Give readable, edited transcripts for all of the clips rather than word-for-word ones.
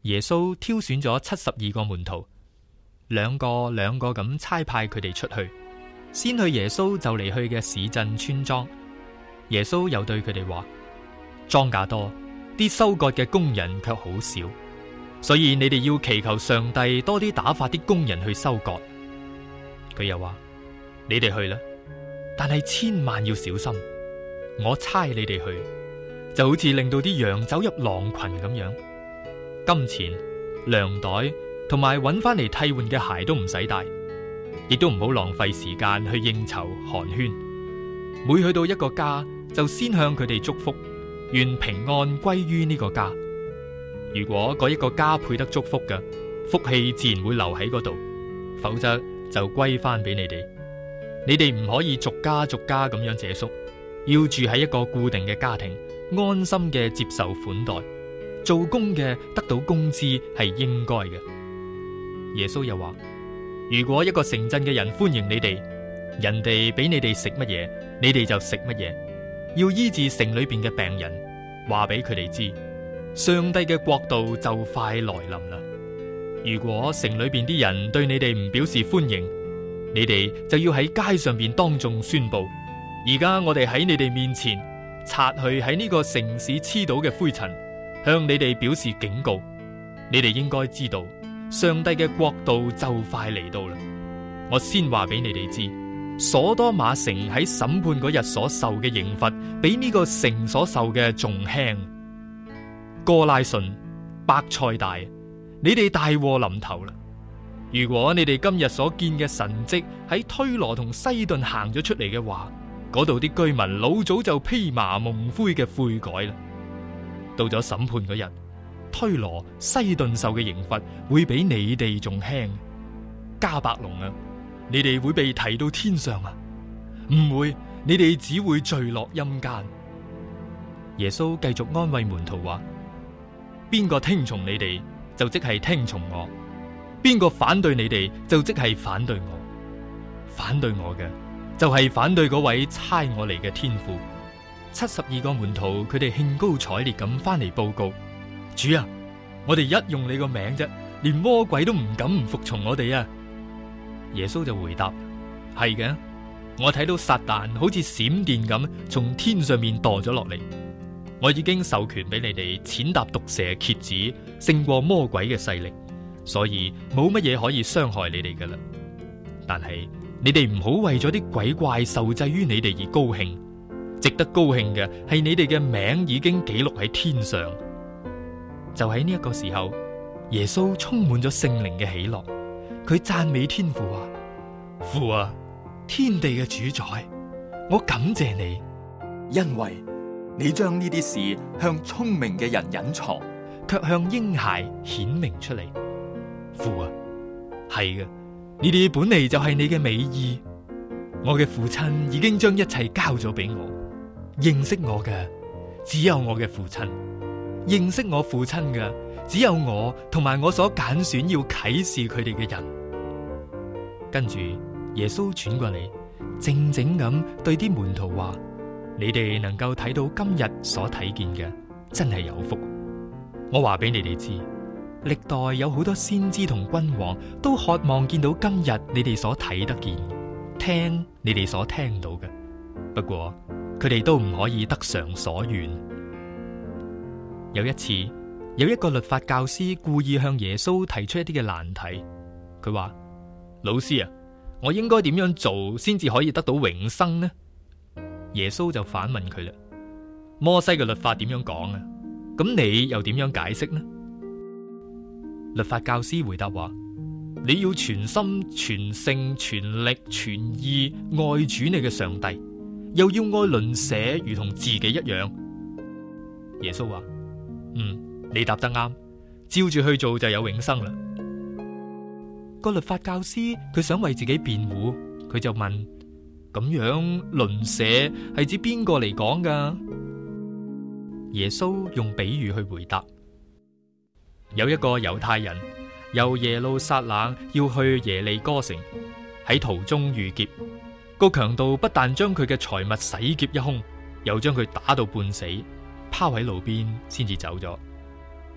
耶穌挑選咗72個門徒，兩個咁差派佢哋出去，先去耶穌就嚟去嘅市鎮村莊。耶穌又對佢哋話：莊稼多，啲收割嘅工人卻好少，所以你哋要祈求上帝多啲打發啲工人去收割。佢又話：你哋去啦，但係千萬要小心，我差你哋去，就好似令到啲羊走入狼群咁樣。金錢、糧袋同埋揾翻嚟替換嘅鞋都唔使帶，亦都唔好浪費時間去應酬寒暄。每去到一個家，就先向佢哋祝福，願平安歸於呢個家。如果嗰一個家配得祝福嘅，福氣自然會留喺嗰度，否則就歸翻俾你哋。你哋唔可以逐家咁樣借宿，要住喺一個固定嘅家庭，安心嘅接受款待。做工嘅得到工資係應該嘅。耶穌又話：如果一個城鎮嘅人歡迎你哋，人哋俾你哋食乜嘢，你哋就食乜嘢。要醫治城裏邊嘅病人，話俾佢哋知，上帝嘅國度就快來臨啦。如果城裏邊啲人對你哋唔表示歡迎，你哋就要喺街上邊當眾宣布：而家我哋喺你哋面前擦去喺呢個城市黐到嘅灰塵，向你哋表示警告。你哋應該知道，上帝嘅國度就快嚟到啦。我先話俾你哋知，所多瑪城喺審判嗰日所受嘅刑罰，比呢個城所受嘅仲輕。哥拉汛、伯賽大，你哋大禍臨頭啦！如果你哋今日所見嘅神蹟喺推羅同西頓行咗出嚟嘅話，嗰度啲居民老早就披麻蒙灰嘅悔改啦。到咗審判嗰日，推羅、西頓受嘅刑罰會比你哋仲輕。迦百農啊，你哋會被提到天上啊？唔會，你哋只會墜落陰間。耶穌繼續安慰門徒話：邊個聽從你哋，就即係聽從我；邊個反對你哋，就即係反對我。反對我嘅，就係反對嗰位差我嚟嘅天父。72個門徒，佢哋興高采烈咁翻嚟報告：主啊，我哋一用你個名啫，連魔鬼都唔敢唔服從我哋啊！耶穌就回答：係嘅，我睇到撒旦好似閃電咁從天上面墮咗落嚟。我已經授權俾你哋踐踏毒蛇蠍子，勝過魔鬼嘅勢力，所以冇乜嘢可以傷害你哋噶啦。但係你哋唔好為咗啲鬼怪受制於你哋而高興，值得高興嘅係你哋嘅名已經記錄喺天上。就喺呢一個時候，耶穌充滿咗聖靈嘅喜樂，佢讚美天父話：父啊，天地嘅主宰，我感謝你， 因為你將呢啲事向聰明嘅人隱藏， 卻向嬰孩顯明出嚟。父啊，係嘅，呢啲本嚟就係你嘅美意。我嘅父親已經將一切交咗俾我，認識我嘅只有我嘅父親，認識我父親嘅只有我同埋我所揀選要啟示佢哋嘅人。跟住耶穌轉過嚟，靜靜咁對啲門徒話：你哋能夠睇到今日所睇見嘅，真係有福。我話俾你哋知，歷代有好多先知同君王都渴望見到今日你哋所睇得見，聽你哋所聽到嘅，不過佢哋都唔可以得償所願。有一次，有一個律法教師故意向耶穌提出一啲嘅難題。佢話：老師啊，我應該點樣做先至可以得到永生呢？耶穌就反問佢啦：摩西嘅律法點樣講啊？咁你又點樣解釋呢？律法教師回答話：你要全心、全性、全力、全意愛主你嘅上帝，又要愛鄰舍如同自己一樣。耶穌話：你答得啱，照住去做就有永生啦。個律法教師佢想為自己辯護，佢就問：咁樣鄰舍係指邊個嚟講噶？耶穌用比喻去回答：有一個猶太人由耶路撒冷要去耶利哥城，喺途中遇劫，個強盜不但將佢嘅財物洗劫一空，又將佢打到半死，拋喺路邊先至走咗。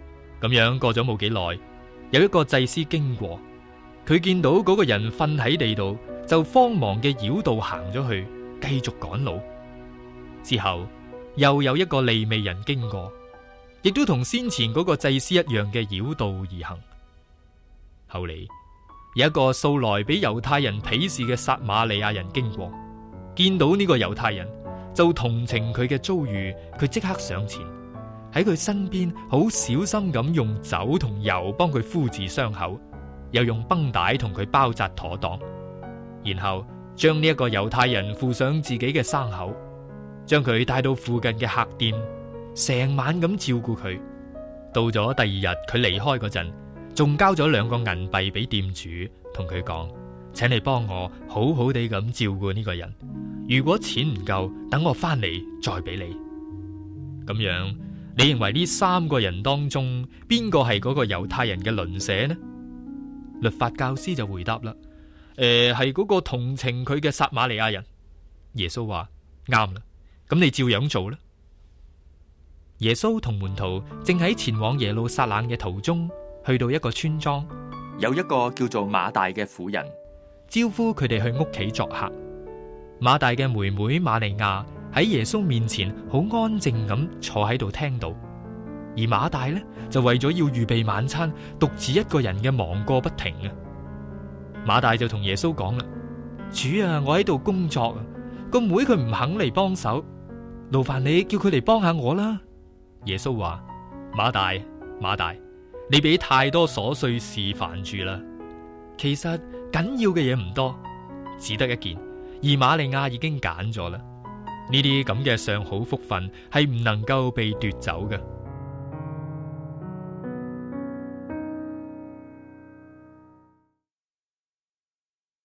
咁樣過咗冇幾耐，有一個祭司經過，佢見到嗰個人瞓喺地度，就慌忙嘅繞道行咗去，繼續趕路。之後又有一個利未人經過，亦都同先前嗰個祭司一樣嘅繞道而行。後嚟有一個素來俾猶太人鄙視嘅撒瑪利亞人經過，見到呢個猶太人就同情佢嘅遭遇，佢即刻上前喺佢身邊好小心咁用酒同油幫佢敷治傷口，又用繃帶同佢包紮妥當，然後將呢一個猶太人附上自己嘅牲口，將佢帶到附近嘅客店，成晚咁照顧佢。到咗第二日佢離開嗰陣，仲交咗2個銀幣俾店主，同佢講：請你幫我好好地咁照顧呢個人，如果錢唔夠，等我翻嚟再俾你。咁樣，你認為呢3個人當中邊個係嗰個猶太人嘅鄰舍呢？律法教師就回答啦：係嗰個同情佢嘅撒瑪利亞人。耶穌話：啱啦，咁你照樣做啦。耶穌同門徒正喺前往耶路撒冷嘅途中，去到一個村莊， 有一個叫做馬大嘅婦人， 招呼佢哋去屋企作客。馬大嘅妹妹瑪利亞喺耶穌面前好安靜咁坐喺度聽到，而馬大呢，就為咗要預備晚餐，獨自一個人嘅忙個不停啊。馬大就同耶穌講啦：主啊，我喺度工作啊，個妹佢唔肯嚟幫手，勞煩你叫佢嚟幫下我啦。耶穌話：馬大，馬大，你俾太多瑣碎事煩住啦。其實緊要嘅嘢唔多，只得一件，而瑪利亞已經揀咗啦。呢啲咁嘅上好福分係唔能夠被奪走嘅。